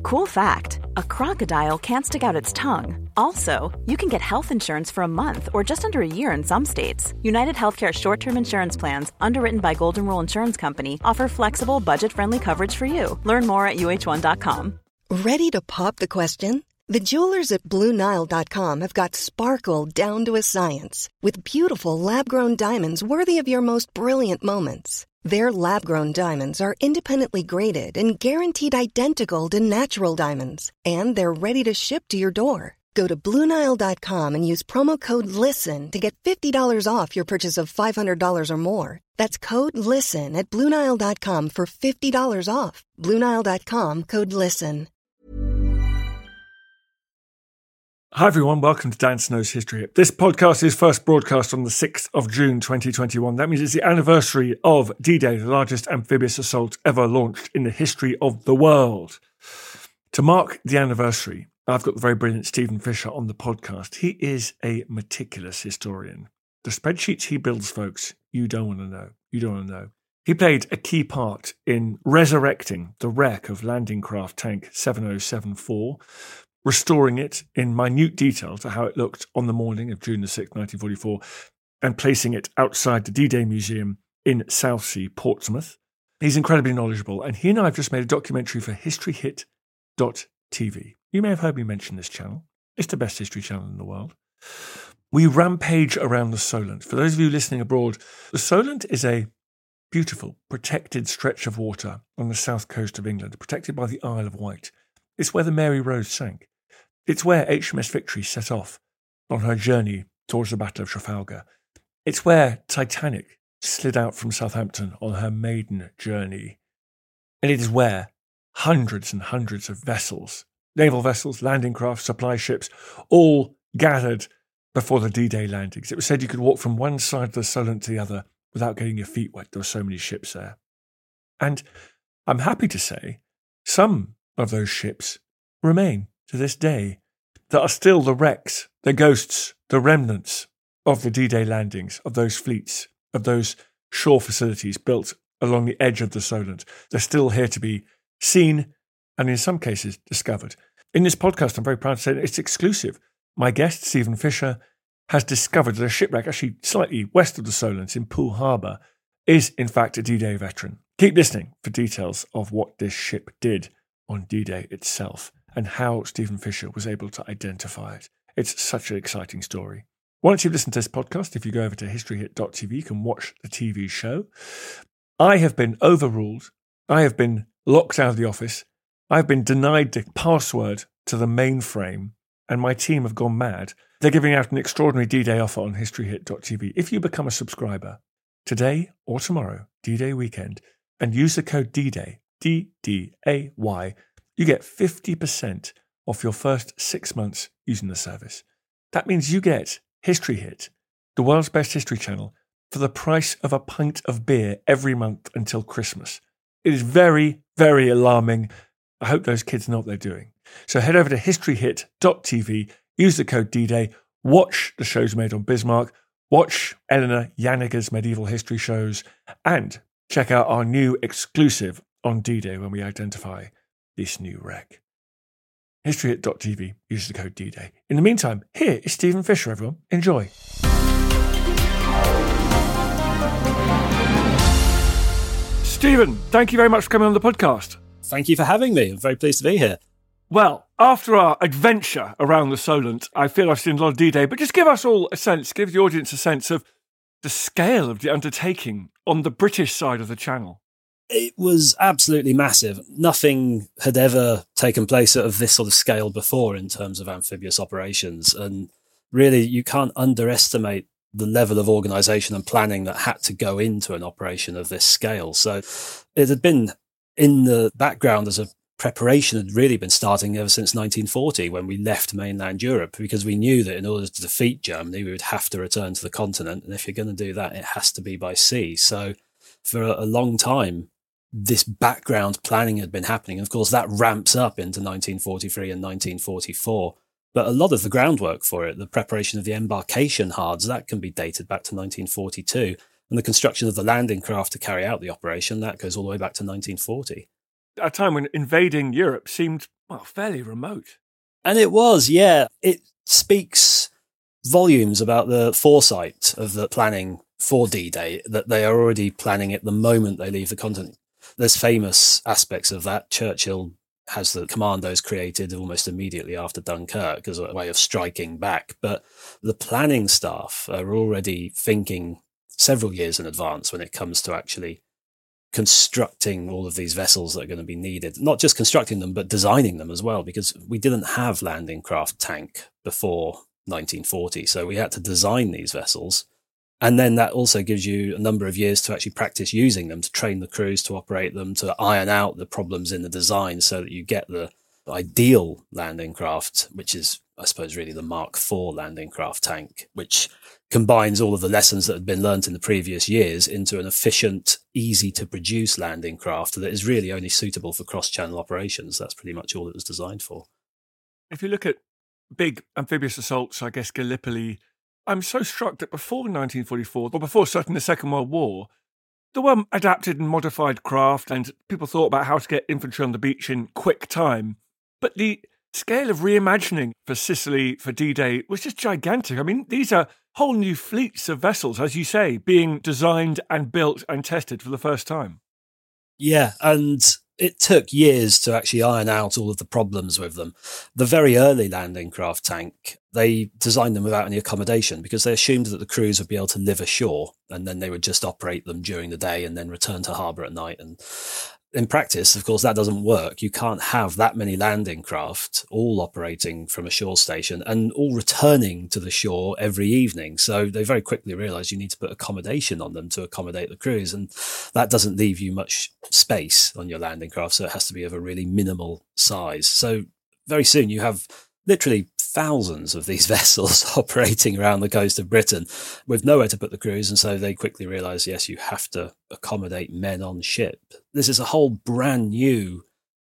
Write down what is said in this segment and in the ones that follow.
Cool fact, a crocodile can't stick out its tongue. Also, you can get health insurance for a month or just under a year in some states. United Healthcare short-term insurance plans, underwritten by Golden Rule Insurance Company, offer flexible, budget-friendly coverage for you. Learn more at uh1.com. Ready to pop the question? The jewelers at BlueNile.com have got sparkle down to a science with beautiful lab-grown diamonds worthy of your most brilliant moments. Their lab-grown diamonds are independently graded and guaranteed identical to natural diamonds, and they're ready to ship to your door. Go to BlueNile.com and use promo code LISTEN to get $50 off your purchase of $500 or more. That's code LISTEN at BlueNile.com for $50 off. BlueNile.com, code LISTEN. Hi everyone, welcome to Dan Snow's History Hit. This podcast is first broadcast on the 6th of June 2021. That means it's the anniversary of D-Day, the largest amphibious assault ever launched in the history of the world. To mark the anniversary, I've got the very brilliant Stephen Fisher on the podcast. He is a meticulous historian. The spreadsheets he builds, folks, you don't want to know. You don't want to know. He played a key part in resurrecting the wreck of landing craft tank 7074, restoring it in minute detail to how it looked on the morning of June the 6th, 1944, and placing it outside the D-Day Museum in Southsea, Portsmouth. He's incredibly knowledgeable, and he and I have just made a documentary for historyhit.tv. You may have heard me mention this channel. It's the best history channel in the world. We rampage around the Solent. For those of you listening abroad, the Solent is a beautiful, protected stretch of water on the south coast of England, protected by the Isle of Wight. It's where the Mary Rose sank. It's where HMS Victory set off on her journey towards the Battle of Trafalgar. It's where Titanic slid out from Southampton on her maiden journey. And it is where hundreds and hundreds of vessels, naval vessels, landing craft, supply ships, all gathered before the D-Day landings. It was said you could walk from one side of the Solent to the other without getting your feet wet. There were so many ships there. And I'm happy to say some of those ships remain to this day. There are still the wrecks, the ghosts, the remnants of the D-Day landings, of those fleets, of those shore facilities built along the edge of the Solent. They're still here to be seen and in some cases discovered. In this podcast, I'm very proud to say that it's exclusive. My guest, Stephen Fisher, has discovered that a shipwreck actually slightly west of the Solent in Poole Harbour is in fact a D-Day veteran. Keep listening for details of what this ship did on D-Day itself and how Stephen Fisher was able to identify it. It's such an exciting story. Once you've listened to this podcast, if you go over to historyhit.tv, you can watch the TV show. I have been overruled. I have been locked out of the office. I've been denied the password to the mainframe, and my team have gone mad. They're giving out an extraordinary D-Day offer on historyhit.tv. If you become a subscriber today or tomorrow, D-Day weekend, and use the code D-Day, D-D-A-Y, you get 50% off your first 6 months using the service. That means you get History Hit, the world's best history channel, for the price of a pint of beer every month until Christmas. It is very, very alarming. I hope those kids know what they're doing. So head over to historyhit.tv, use the code D-Day, watch the shows made on Bismarck, watch Eleanor Janiger's medieval history shows, and check out our new exclusive on D-Day when we identify this new wreck. Historyhit.tv, use the code D-Day. In the meantime, here is Stephen Fisher, everyone. Enjoy. Stephen, thank you very much for coming on the podcast. Thank you for having me. I'm very pleased to be here. Well, after our adventure around the Solent, I feel I've seen a lot of D-Day, but just give us all a sense, give the audience a sense of the scale of the undertaking on the British side of the Channel. It was absolutely massive. Nothing had ever taken place of this sort of scale before in terms of amphibious operations. And really, you can't underestimate the level of organisation and planning that had to go into an operation of this scale. So it had been in the background as a preparation had really been starting ever since 1940 when we left mainland Europe, because we knew that in order to defeat Germany, we would have to return to the continent. And if you're going to do that, it has to be by sea. So for a long time, this background planning had been happening. Of course, that ramps up into 1943 and 1944. But a lot of the groundwork for it, the preparation of the embarkation hards, that can be dated back to 1942. And the construction of the landing craft to carry out the operation, that goes all the way back to 1940. a time when invading Europe seemed, well, fairly remote. And it was, yeah. It speaks volumes about the foresight of the planning for D-Day, that they are already planning it the moment they leave the continent. There's famous aspects of that. Churchill has the commandos created almost immediately after Dunkirk as a way of striking back. But the planning staff are already thinking several years in advance when it comes to actually constructing all of these vessels that are going to be needed. Not just constructing them, but designing them as well, because we didn't have landing craft tank before 1940. So we had to design these vessels. And then that also gives you a number of years to actually practice using them, to train the crews to operate them, to iron out the problems in the design so that you get the ideal landing craft, which is, I suppose, really the Mark IV landing craft tank, which combines all of the lessons that had been learnt in the previous years into an efficient, easy to produce landing craft that is really only suitable for cross-channel operations. That's pretty much all it was designed for. If you look at big amphibious assaults, I guess Gallipoli, I'm so struck that before 1944, or before certainly the Second World War, there were adapted and modified craft, and people thought about how to get infantry on the beach in quick time. But the scale of reimagining for Sicily, for D-Day, was just gigantic. I mean, these are whole new fleets of vessels, as you say, being designed and built and tested for the first time. Yeah, and it took years to actually iron out all of the problems with them. The very early landing craft tank, they designed them without any accommodation because they assumed that the crews would be able to live ashore and then they would just operate them during the day and then return to harbour at night. And in practice, of course, that doesn't work. You can't have that many landing craft all operating from a shore station and all returning to the shore every evening. So they very quickly realised you need to put accommodation on them to accommodate the crews. And that doesn't leave you much space on your landing craft. So it has to be of a really minimal size. So very soon you have literally thousands of these vessels operating around the coast of Britain with nowhere to put the crews. And so they quickly realised, yes, you have to accommodate men on ship. This is a whole brand new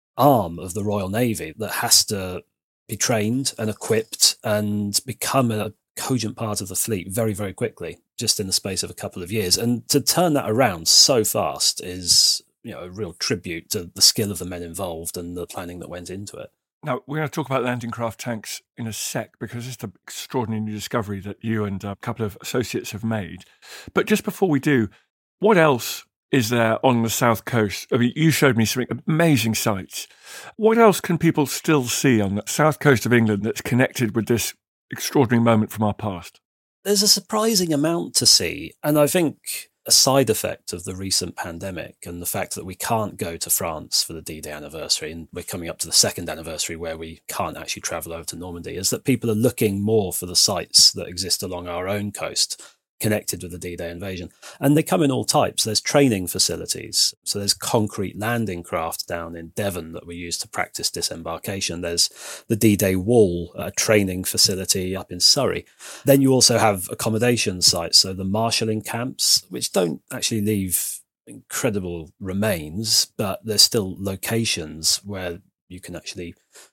arm of the Royal Navy that has to be trained and equipped and become a cogent part of the fleet very, very quickly, just in the space of a couple of years. And to turn that around so fast is, you know, a real tribute to the skill of the men involved and the planning that went into it. Now, we're going to talk about landing craft tanks in a sec because it's an extraordinary new discovery that you and a couple of associates have made. But just before we do, what else is there on the south coast? I mean, you showed me some amazing sights. What else can people still see on the south coast of England that's connected with this extraordinary moment from our past? There's a surprising amount to see. And I think a side effect of the recent pandemic and the fact that we can't go to France for the D-Day anniversary, and we're coming up to the second anniversary where we can't actually travel over to Normandy, is that people are looking more for the sites that exist along our own coast connected with the D-Day invasion. And they come in all types. There's training facilities. So there's concrete landing craft down in Devon that we use to practice disembarkation. There's the D-Day Wall, a training facility up in Surrey. Then you also have accommodation sites. So the marshalling camps, which don't actually leave incredible remains, but there's still locations where you can actually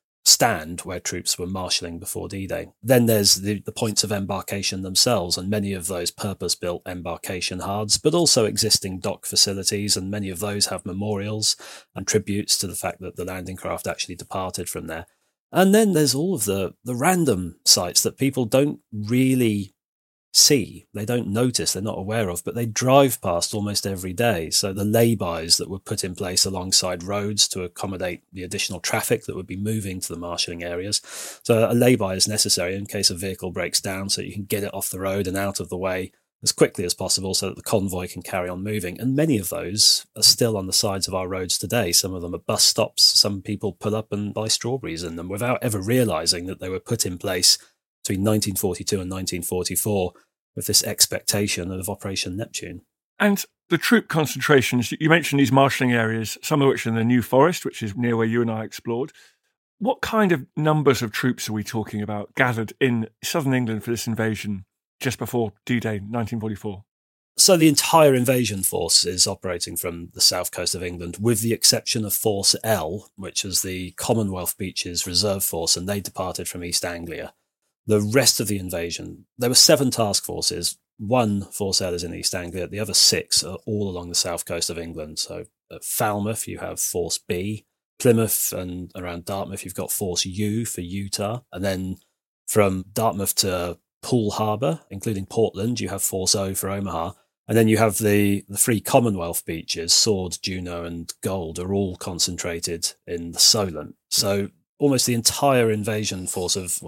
stand where troops were marshalling before D-Day. Then there's the points of embarkation themselves, and many of those purpose-built embarkation hards, but also existing dock facilities, and many of those have memorials and tributes to the fact that the landing craft actually departed from there. And then there's all of the random sites that people don't really see, they don't notice, they're not aware of, but they drive past almost every day. So the laybys that were put in place alongside roads to accommodate the additional traffic that would be moving to the marshalling areas. So a layby is necessary in case a vehicle breaks down so you can get it off the road and out of the way as quickly as possible so that the convoy can carry on moving. And many of those are still on the sides of our roads today. Some of them are bus stops. Some people pull up and buy strawberries in them without ever realising that they were put in place between 1942 and 1944 with this expectation of Operation Neptune. And the troop concentrations, you mentioned these marshalling areas, some of which are in the New Forest, which is near where you and I explored. What kind of numbers of troops are we talking about gathered in southern England for this invasion just before D-Day 1944? So the entire invasion force is operating from the south coast of England, with the exception of Force L, which is the Commonwealth Beaches Reserve Force, and they departed from East Anglia. The rest of the invasion, there were 7 task forces, one Force L is in East Anglia. The other 6 are all along the south coast of England. So at Falmouth, you have Force B. Plymouth and around Dartmouth, you've got Force U for Utah. And then from Dartmouth to Poole Harbour, including Portland, you have Force O for Omaha. And then you have the 3 Commonwealth beaches, Sword, Juno and Gold, are all concentrated in the Solent. So almost the entire invasion force of,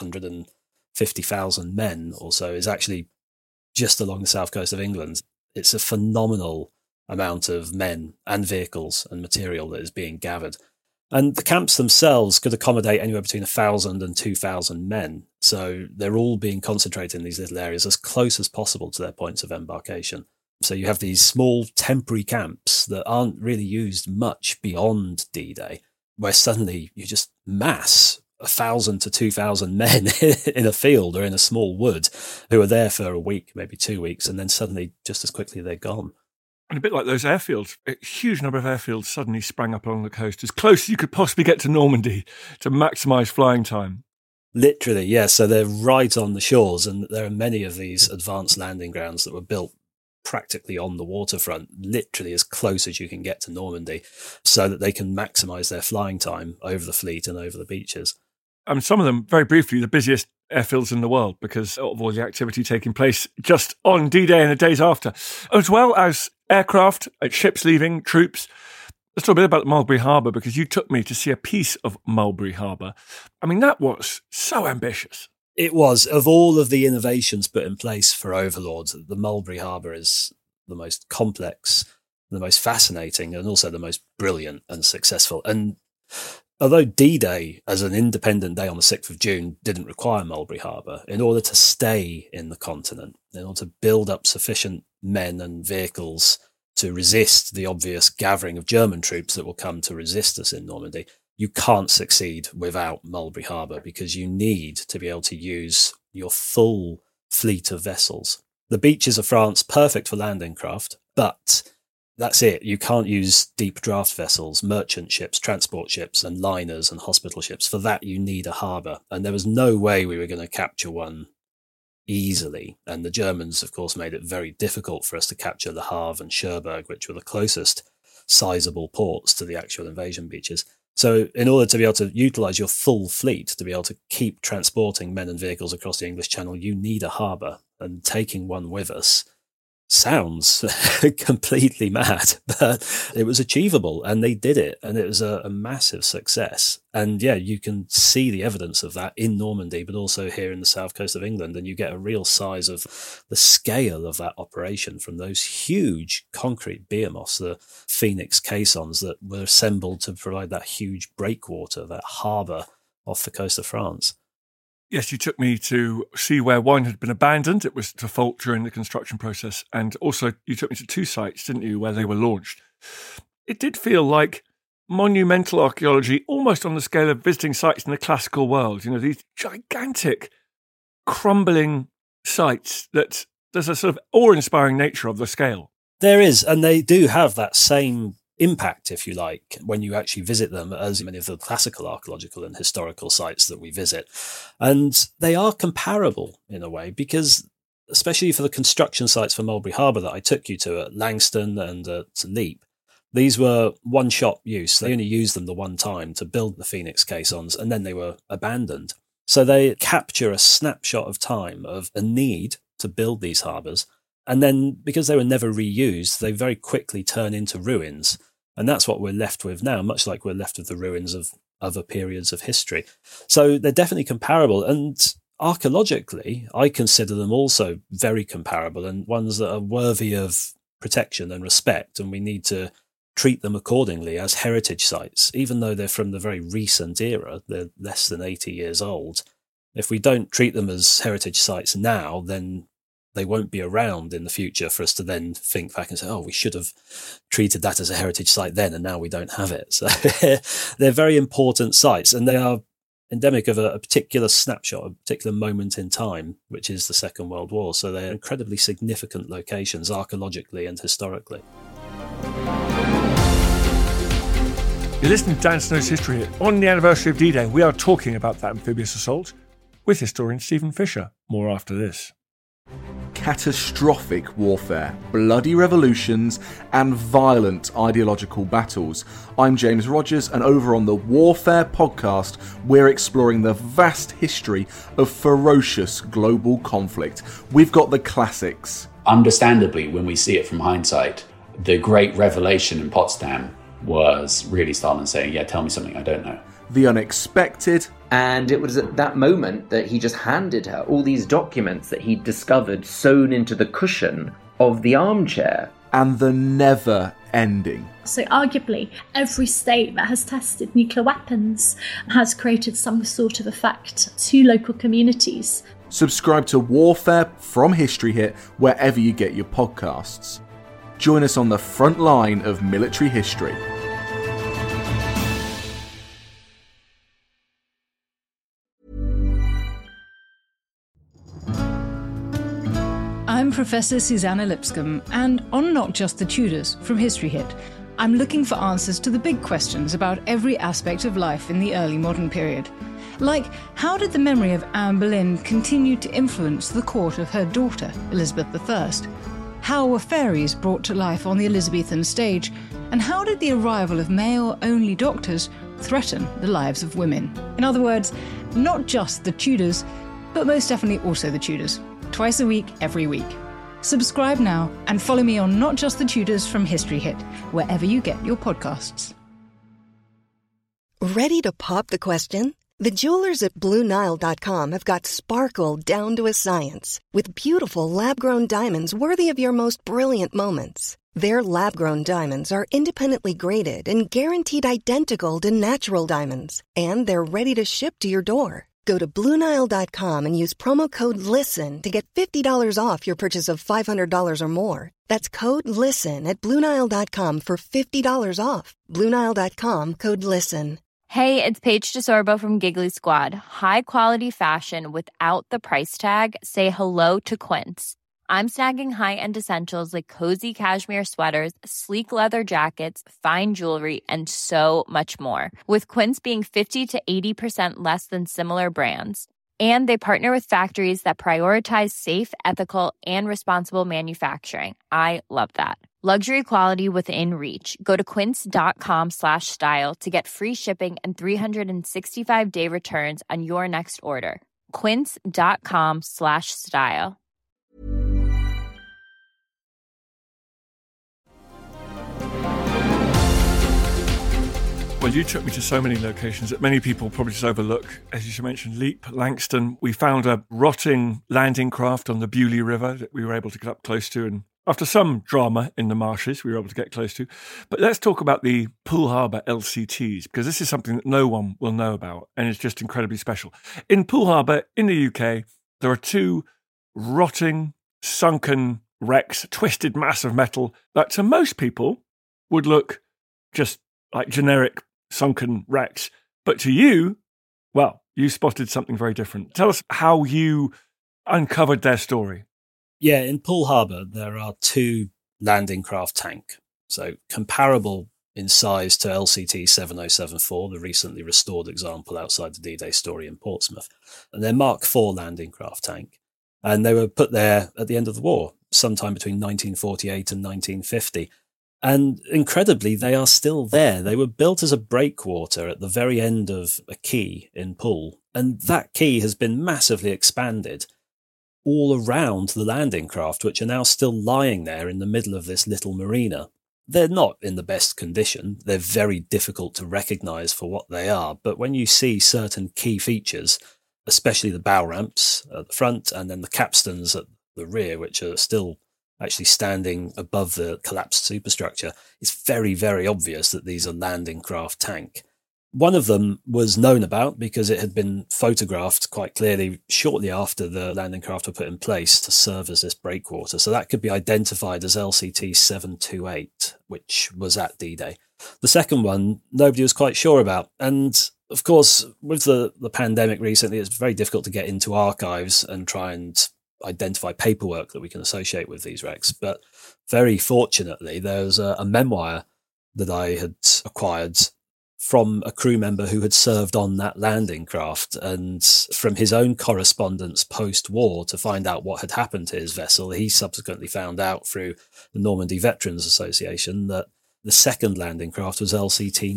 150,000 men or so is actually just along the south coast of England. It's a phenomenal amount of men and vehicles and material that is being gathered. And the camps themselves could accommodate anywhere between 1,000 and 2,000 men. So they're all being concentrated in these little areas as close as possible to their points of embarkation. So you have these small temporary camps that aren't really used much beyond D-Day, where suddenly you just mass 1,000 to 2,000 men in a field or in a small wood who are there for a week, maybe 2 weeks, and then suddenly just as quickly they're gone. And a bit like those airfields, a huge number of airfields suddenly sprang up along the coast, as close as you could possibly get to Normandy to maximise flying time. Literally, yes. So they're right on the shores, and there are many of these advanced landing grounds that were built practically on the waterfront, literally as close as you can get to Normandy, so that they can maximise their flying time over the fleet and over the beaches. Some of them, very briefly, the busiest airfields in the world because of all the activity taking place just on D-Day and the days after, as well as aircraft, ships leaving, troops. Let's talk a bit about Mulberry Harbour, because you took me to see a piece of Mulberry Harbour. I mean, that was so ambitious. It was. Of all of the innovations put in place for Overlord, the Mulberry Harbour is the most complex, the most fascinating, and also the most brilliant and successful. And although D-Day, as an independent day on the 6th of June, didn't require Mulberry Harbour, in order to stay in the continent, in order to build up sufficient men and vehicles to resist the obvious gathering of German troops that will come to resist us in Normandy, you can't succeed without Mulberry Harbour, because you need to be able to use your full fleet of vessels. The beaches of France, perfect for landing craft, but that's it. You can't use deep draft vessels, merchant ships, transport ships, and liners and hospital ships. For that, you need a harbour. And there was no way we were going to capture one easily. And the Germans, of course, made it very difficult for us to capture Le Havre and Cherbourg, which were the closest sizable ports to the actual invasion beaches. So in order to be able to utilise your full fleet, to be able to keep transporting men and vehicles across the English Channel, you need a harbour. And taking one with us sounds completely mad, but it was achievable, and they did it, and it was a massive success. And yeah, you can see the evidence of that in Normandy, but also here in the south coast of England, and you get a real size of the scale of that operation from those huge concrete behemoths, the Phoenix caissons that were assembled to provide that huge breakwater, that harbour off the coast of France. Yes, you took me to see where one had been abandoned. It was to fault during the construction process. And also you took me to 2 sites, didn't you, where they were launched. It did feel like monumental archaeology, almost on the scale of visiting sites in the classical world. You know, these gigantic, crumbling sites that there's a sort of awe-inspiring nature of the scale. There is, and they do have that same impact, if you like, when you actually visit them, as many of the classical archaeological and historical sites that we visit. And they are comparable in a way, because especially for the construction sites for Mulberry Harbour that I took you to at Langston and at Leap, these were one-shot use. They only used them the one time to build the Phoenix caissons, and then they were abandoned. So they capture a snapshot of time of a need to build these harbours. And then, because they were never reused, they very quickly turn into ruins. And that's what we're left with now, much like we're left with the ruins of other periods of history. So they're definitely comparable. And archaeologically, I consider them also very comparable, and ones that are worthy of protection and respect. And we need to treat them accordingly as heritage sites, even though they're from the very recent era. They're less than 80 years old. If we don't treat them as heritage sites now, then they won't be around in the future for us to then think back and say, oh, we should have treated that as a heritage site then, and now we don't have it. So they're very important sites, and they are endemic of a particular snapshot, a particular moment in time, which is the Second World War. So they're incredibly significant locations, archaeologically and historically. You're listening to Dan Snow's History. On the anniversary of D-Day, we are talking about that amphibious assault with historian Stephen Fisher. More after this. catastrophic warfare, bloody revolutions, and violent ideological battles. I'm James Rogers, and over on the Warfare podcast, we're exploring the vast history of ferocious global conflict. We've got the classics. Understandably, when we see it from hindsight, the great revelation in Potsdam was really Stalin saying, yeah, tell me something I don't know. The unexpected. And it was at that moment that he just handed her all these documents that he'd discovered sewn into the cushion of the armchair. And the never ending. So arguably, every state that has tested nuclear weapons has created some sort of effect to local communities. Subscribe to Warfare from History Hit wherever you get your podcasts. Join us on the front line of military history. I'm Professor Susanna Lipscomb, and on Not Just the Tudors from History Hit, I'm looking for answers to the big questions about every aspect of life in the early modern period. Like, how did the memory of Anne Boleyn continue to influence the court of her daughter, Elizabeth I? How were fairies brought to life on the Elizabethan stage? And how did the arrival of male-only doctors threaten the lives of women? In other words, not just the Tudors, but most definitely also the Tudors. Twice a week, every week. Subscribe now and follow me on Not Just the Tudors from History Hit, wherever you get your podcasts. Ready to pop the question? The jewelers at BlueNile.com have got sparkle down to a science with beautiful lab-grown diamonds worthy of your most brilliant moments. Their lab-grown diamonds are independently graded and guaranteed identical to natural diamonds, and they're ready to ship to your door. Go to BlueNile.com and use promo code LISTEN to get $50 off your purchase of $500 or more. That's code LISTEN at BlueNile.com for $50 off. BlueNile.com, code LISTEN. Hey, it's Paige DeSorbo from Giggly Squad. High quality fashion without the price tag. Say hello to Quince. I'm snagging high-end essentials like cozy cashmere sweaters, sleek leather jackets, fine jewelry, and so much more. With Quince being 50 to 80% less than similar brands. And they partner with factories that prioritize safe, ethical, and responsible manufacturing. I love that. Luxury quality within reach. Go to quince.com/style to get free shipping and 365-day returns on your next order. Quince.com/style. Well, you took me to so many locations that many people probably just overlook. As you mentioned, Leap, Langston. We found a rotting landing craft on the Beaulieu River that we were able to get up close to. And after some drama in the marshes, we were able to get close to. But let's talk about the Poole Harbour LCTs, because this is something that no one will know about. And it's just incredibly special. In Poole Harbour, in the UK, there are two rotting, sunken wrecks, twisted mass of metal that to most people would look just like generic sunken wrecks. But to you, well, you spotted something very different. Tell us how you uncovered their story. Yeah, in Poole Harbour, there are two landing craft tank. So comparable in size to LCT 7074, the recently restored example outside the D-Day story in Portsmouth. And they're Mark IV landing craft tank. And they were put there at the end of the war, sometime between 1948 and 1950. And incredibly, they are still there. They were built as a breakwater at the very end of a quay in Poole. And that quay has been massively expanded all around the landing craft, which are now still lying there in the middle of this little marina. They're not in the best condition. They're very difficult to recognise for what they are. But when you see certain key features, especially the bow ramps at the front and then the capstans at the rear, which are still actually standing above the collapsed superstructure, it's very, very obvious that these are landing craft tank. One of them was known about because it had been photographed quite clearly shortly after the landing craft were put in place to serve as this breakwater. So that could be identified as LCT 728, which was at D-Day. The second one, nobody was quite sure about. And of course, with the pandemic recently, it's very difficult to get into archives and try and identify paperwork that we can associate with these wrecks. But very fortunately, there's a memoir that I had acquired from a crew member who had served on that landing craft. And from his own correspondence post-war to find out what had happened to his vessel, he subsequently found out through the Normandy Veterans Association that the second landing craft was LCT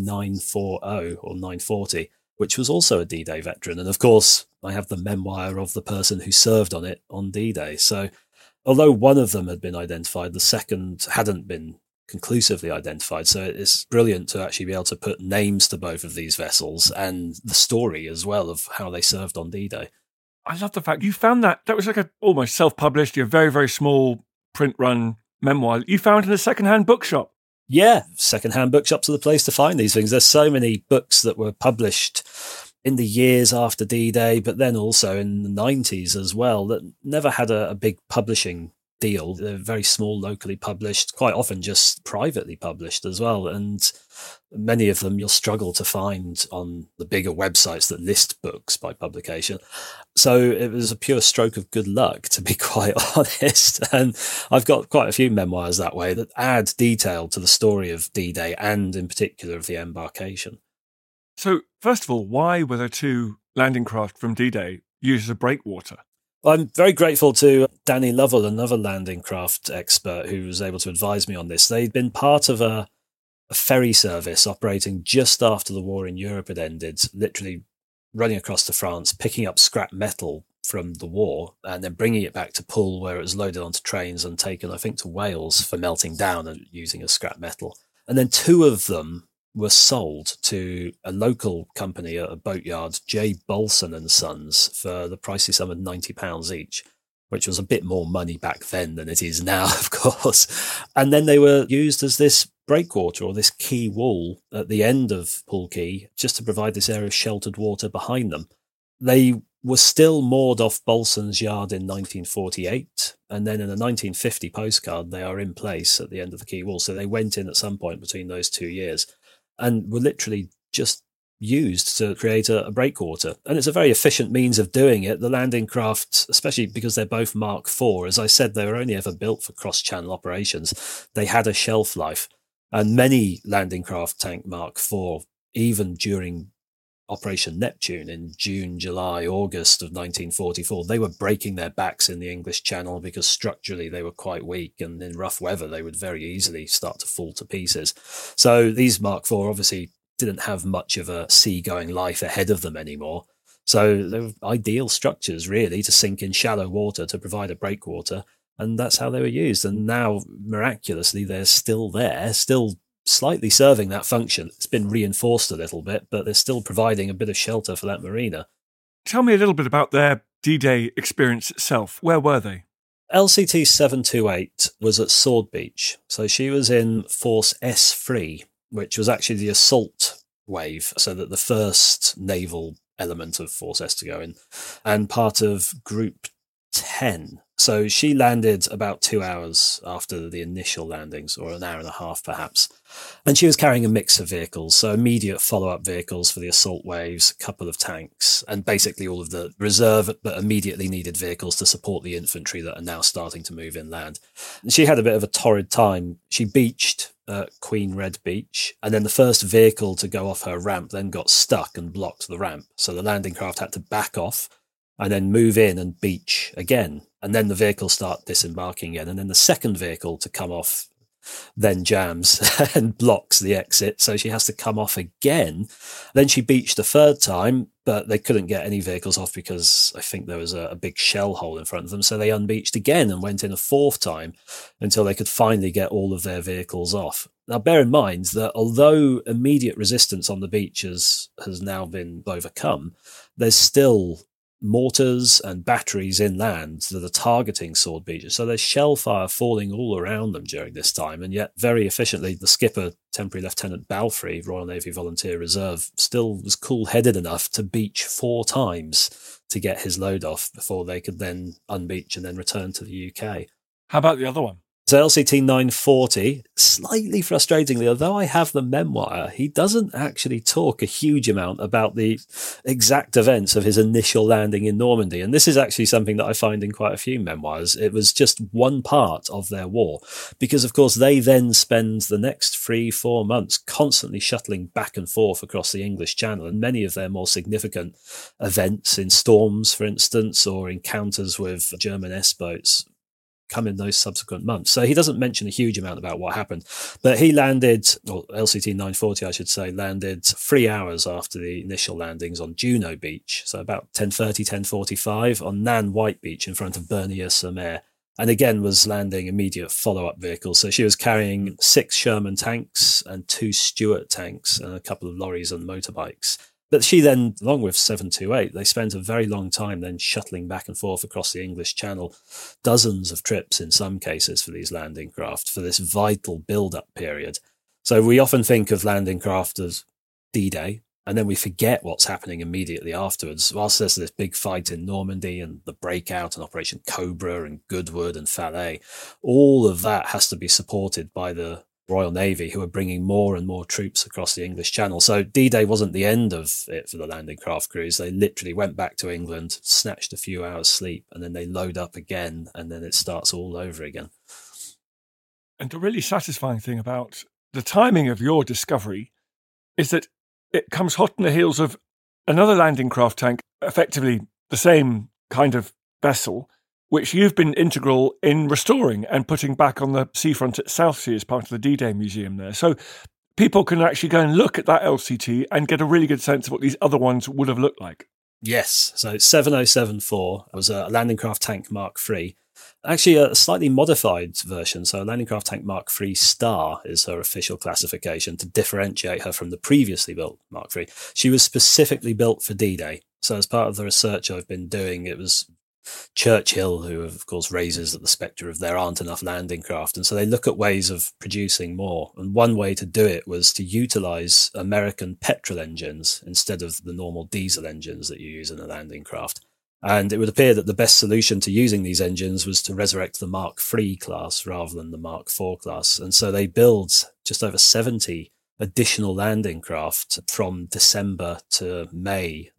940 or 940, which was also a D-Day veteran. And of course, I have the memoir of the person who served on it on D-Day. So although one of them had been identified, the second hadn't been conclusively identified. So it's brilliant to actually be able to put names to both of these vessels and the story as well of how they served on D-Day. I love the fact you found that was like a almost self-published, very, very small print run memoir you found in a secondhand bookshop. Yeah, secondhand bookshops are the place to find these things. There's so many books that were published in the years after D-Day, but then also in the 90s as well, that never had a big publishing deal. They're very small, locally published, quite often just privately published as well. And many of them you'll struggle to find on the bigger websites that list books by publication. So it was a pure stroke of good luck, to be quite honest. And I've got quite a few memoirs that way that add detail to the story of D-Day and in particular of the embarkation. So first of all, why were there two landing craft from D-Day used as a breakwater? I'm very grateful to Danny Lovell, another landing craft expert who was able to advise me on this. They'd been part of a ferry service operating just after the war in Europe had ended, literally running across to France, picking up scrap metal from the war and then bringing it back to Poole, where it was loaded onto trains and taken, I think, to Wales for melting down and using as scrap metal. And then two of them were sold to a local company at a boatyard, J. Bolson and Sons, for the pricey sum of £90 each, which was a bit more money back then than it is now, of course. And then they were used as this breakwater or this quay wall at the end of Poole Quay, just to provide this area of sheltered water behind them. They were still moored off Bolson's yard in 1948, and then in a 1950 postcard, they are in place at the end of the quay wall. So they went in at some point between those 2 years and were literally just used to create a breakwater. And it's a very efficient means of doing it. The landing craft, especially because they're both Mark IV, as I said, they were only ever built for cross-channel operations. They had a shelf life. And many landing craft tank Mark IV, even during Operation Neptune in June, July, August of 1944, they were breaking their backs in the English Channel because structurally they were quite weak, and in rough weather they would very easily start to fall to pieces. So these Mark IV obviously didn't have much of a seagoing life ahead of them anymore. So they were ideal structures really to sink in shallow water to provide a breakwater, and that's how they were used. And now miraculously they're still there, still slightly serving that function. It's been reinforced a little bit, but they're still providing a bit of shelter for that marina. Tell me a little bit about their D-Day experience itself. Where were they? LCT 728 was at Sword Beach. So she was in Force S3, which was actually the assault wave, so that the first naval element of Force S to go in, and part of Group 10. So she landed about 2 hours after the initial landings, or an hour and a half perhaps. And she was carrying a mix of vehicles, so immediate follow-up vehicles for the assault waves, a couple of tanks, and basically all of the reserve but immediately needed vehicles to support the infantry that are now starting to move inland. And she had a bit of a torrid time. She beached at Queen Red Beach, and then the first vehicle to go off her ramp then got stuck and blocked the ramp. So the landing craft had to back off and then move in and beach again. And then the vehicles start disembarking again. And then the second vehicle to come off then jams and blocks the exit. So she has to come off again. Then she beached a third time, but they couldn't get any vehicles off because I think there was a big shell hole in front of them. So they unbeached again and went in a fourth time until they could finally get all of their vehicles off. Now, bear in mind that although immediate resistance on the beach has now been overcome, there's still mortars and batteries inland that are targeting Sword Beach. So there's shell fire falling all around them during this time. And yet very efficiently, the skipper, Temporary Lieutenant Balfrey, Royal Navy Volunteer Reserve, still was cool-headed enough to beach 4 times to get his load off before they could then unbeach and then return to the UK. How about the other one? So LCT 940, slightly frustratingly, although I have the memoir, he doesn't actually talk a huge amount about the exact events of his initial landing in Normandy. And this is actually something that I find in quite a few memoirs. It was just one part of their war, because of course they then spend the next 3-4 months constantly shuttling back and forth across the English Channel. And many of their more significant events in storms, for instance, or encounters with German S-boats come in those subsequent months. So he doesn't mention a huge amount about what happened, but he landed, or LCT 940, I should say, landed 3 hours after the initial landings on Juno Beach. So about 10:30, 10:45 on Nan White Beach in front of Bernier-sur-Mer. And again, was landing immediate follow-up vehicles. So she was carrying 6 Sherman tanks and 2 Stuart tanks and a couple of lorries and motorbikes. But she then, along with 728, they spent a very long time then shuttling back and forth across the English Channel, dozens of trips in some cases for these landing craft, for this vital build-up period. So we often think of landing craft as D-Day, and then we forget what's happening immediately afterwards. Whilst there's this big fight in Normandy and the breakout and Operation Cobra and Goodwood and Falaise, all of that has to be supported by the Royal Navy, who are bringing more and more troops across the English Channel. So D-Day wasn't the end of it for the landing craft crews. They literally went back to England, snatched a few hours sleep, and then they load up again, and then it starts all over again. And the really satisfying thing about the timing of your discovery is that it comes hot on the heels of another landing craft tank, effectively the same kind of vessel, which you've been integral in restoring and putting back on the seafront at Southsea as part of the D-Day Museum there. So people can actually go and look at that LCT and get a really good sense of what these other ones would have looked like. Yes, so 7074 was a landing craft tank Mark III. Actually, a slightly modified version. So landing craft tank Mark III Star is her official classification to differentiate her from the previously built Mark III. She was specifically built for D-Day. So as part of the research I've been doing, it was Churchill, who of course raises at the spectre of there aren't enough landing craft. And so they look at ways of producing more. And one way to do it was to utilize American petrol engines instead of the normal diesel engines that you use in a landing craft. And it would appear that the best solution to using these engines was to resurrect the Mark III class rather than the Mark IV class. And so they build just over 70 additional landing craft from December to May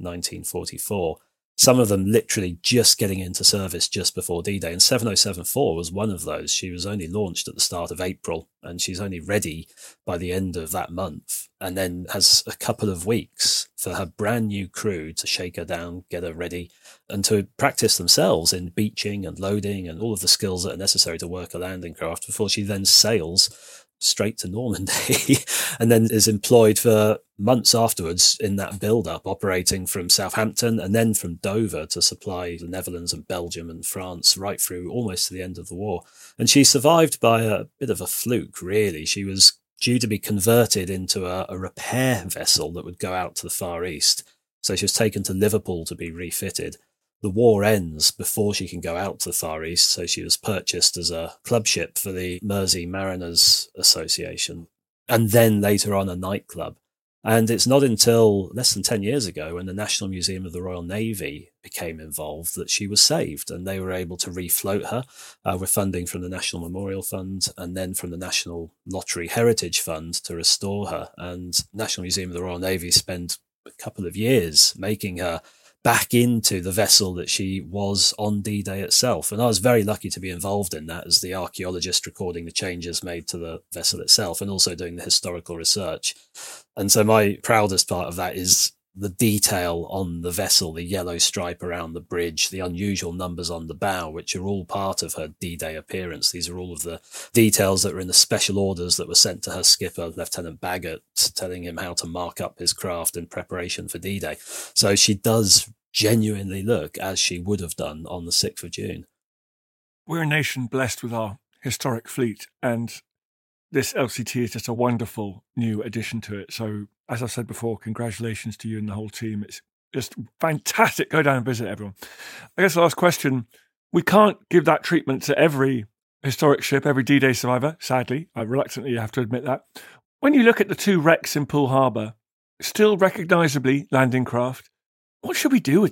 1944. Some of them literally just getting into service just before D-Day. And 7074 was one of those. She was only launched at the start of April, and she's only ready by the end of that month, and then has a couple of weeks for her brand new crew to shake her down, get her ready, and to practice themselves in beaching and loading and all of the skills that are necessary to work a landing craft before she then sails straight to Normandy and then is employed for months afterwards in that build-up, operating from Southampton and then from Dover to supply the Netherlands and Belgium and France right through almost to the end of the war. And she survived by a bit of a fluke, really. She was due to be converted into a repair vessel that would go out to the Far East. So she was taken to Liverpool to be refitted. The war ends before she can go out to the Far East, so she was purchased as a club ship for the Mersey Mariners Association, and then later on a nightclub. And it's not until less than 10 years ago, when the National Museum of the Royal Navy became involved, that she was saved, and they were able to refloat her with funding from the National Memorial Fund and then from the National Lottery Heritage Fund to restore her. And National Museum of the Royal Navy spent a couple of years making her back into the vessel that she was on D-Day itself. And I was very lucky to be involved in that as the archaeologist, recording the changes made to the vessel itself and also doing the historical research. And so my proudest part of that is the detail on the vessel, the yellow stripe around the bridge, the unusual numbers on the bow, which are all part of her D-Day appearance. These are all of the details that were in the special orders that were sent to her skipper, Lieutenant Baggott, telling him how to mark up his craft in preparation for D-Day. So she does genuinely look as she would have done on the 6th of June. We're a nation blessed with our historic fleet, and this LCT is just a wonderful new addition to it. So, as I've said before, congratulations to you and the whole team. It's just fantastic. Go down and visit everyone. I guess the last question, we can't give that treatment to every historic ship, every D-Day survivor, sadly. I reluctantly have to admit that. When you look at the 2 wrecks in Poole Harbour, still recognisably landing craft, what should we do with them?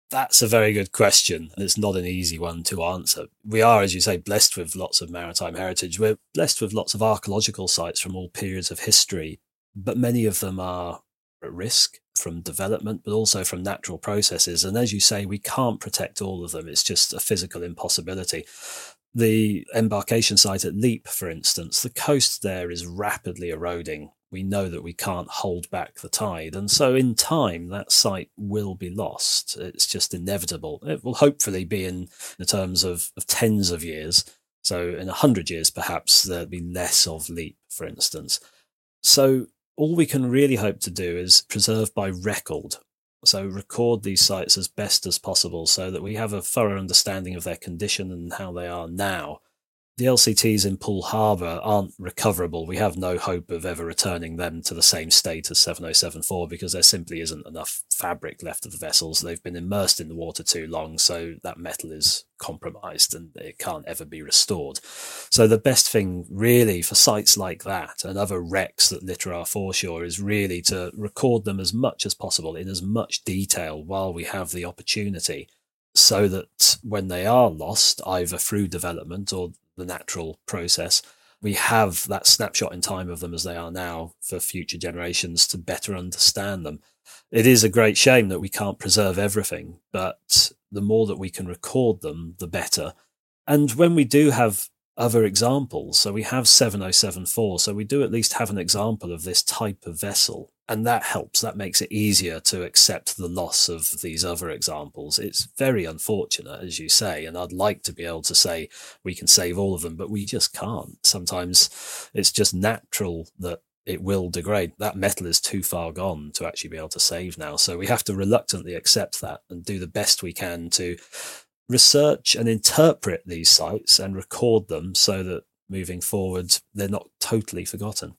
That's a very good question, and it's not an easy one to answer. We are, as you say, blessed with lots of maritime heritage. We're blessed with lots of archaeological sites from all periods of history, but many of them are at risk from development, but also from natural processes. And as you say, we can't protect all of them. It's just a physical impossibility. The embarkation site at Leap, for instance, the coast there is rapidly eroding. We know that we can't hold back the tide. And so in time, that site will be lost. It's just inevitable. It will hopefully be in the terms of tens of years. So in 100 years, perhaps there'll be less of Leap, for instance. So all we can really hope to do is preserve by record. So record these sites as best as possible so that we have a thorough understanding of their condition and how they are now. The LCTs in Poole Harbour aren't recoverable. We have no hope of ever returning them to the same state as 7074 because there simply isn't enough fabric left of the vessels. They've been immersed in the water too long, so that metal is compromised and it can't ever be restored. So the best thing really for sites like that and other wrecks that litter our foreshore is really to record them as much as possible in as much detail while we have the opportunity, so that when they are lost, either through development or the natural process, we have that snapshot in time of them as they are now for future generations to better understand them. It is a great shame that we can't preserve everything, but the more that we can record them, the better. And when we do have other examples, so we have 7074, so we do at least have an example of this type of vessel. And that helps. That makes it easier to accept the loss of these other examples. It's very unfortunate, as you say, and I'd like to be able to say we can save all of them, but we just can't. Sometimes it's just natural that it will degrade. That metal is too far gone to actually be able to save now. So we have to reluctantly accept that and do the best we can to research and interpret these sites and record them so that moving forward, they're not totally forgotten.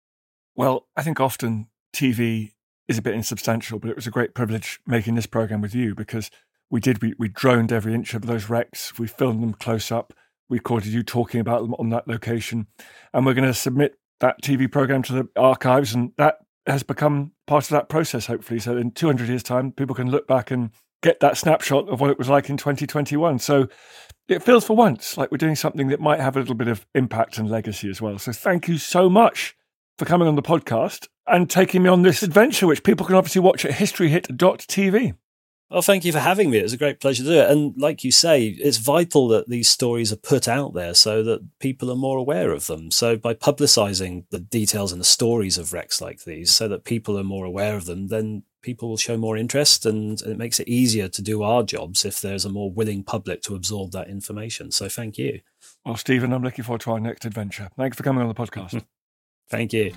Well, I think often TV is a bit insubstantial, but it was a great privilege making this program with you because we droned every inch of those wrecks. We filmed them close up. We recorded you talking about them on that location. And we're going to submit that TV program to the archives, and that has become part of that process, hopefully. So in 200 years' time, people can look back and get that snapshot of what it was like in 2021. So it feels for once like we're doing something that might have a little bit of impact and legacy as well. So thank you so much for coming on the podcast and taking me on this adventure, which people can obviously watch at historyhit.tv. Well, thank you for having me. It was a great pleasure to do it. And like you say, it's vital that these stories are put out there so that people are more aware of them. So by publicising the details and the stories of wrecks like these so that people are more aware of them, then people will show more interest, and it makes it easier to do our jobs if there's a more willing public to absorb that information. So thank you. Well, Stephen, I'm looking forward to our next adventure. Thanks for coming on the podcast. Thank you.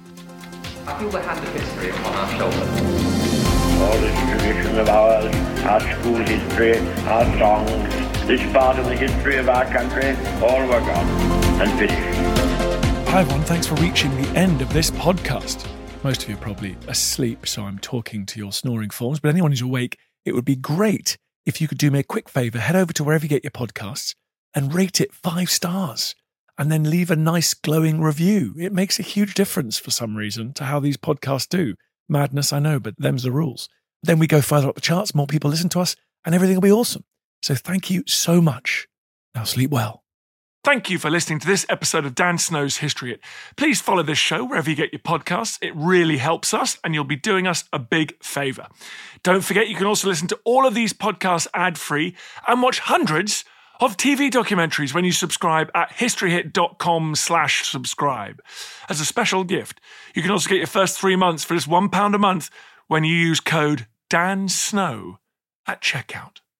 I feel the hand of history upon our shoulders. All this tradition of ours, our school history, our songs, this part of the history of our country, all were gone and finished. Hi everyone, thanks for reaching the end of this podcast. Most of you are probably asleep, so I'm talking to your snoring forms, but anyone who's awake, it would be great if you could do me a quick favour, head over to wherever you get your podcasts and rate it 5 stars. And then leave a nice glowing review. It makes a huge difference for some reason to how these podcasts do. Madness, I know, but them's the rules. Then we go further up the charts, more people listen to us, and everything will be awesome. So thank you so much. Now sleep well. Thank you for listening to this episode of Dan Snow's History Hit. Please follow this show wherever you get your podcasts. It really helps us, and you'll be doing us a big favour. Don't forget, you can also listen to all of these podcasts ad-free and watch hundreds of TV documentaries when you subscribe at historyhit.com/subscribe. As a special gift, you can also get your first 3 months for just £1 a month when you use code DANSNOW at checkout.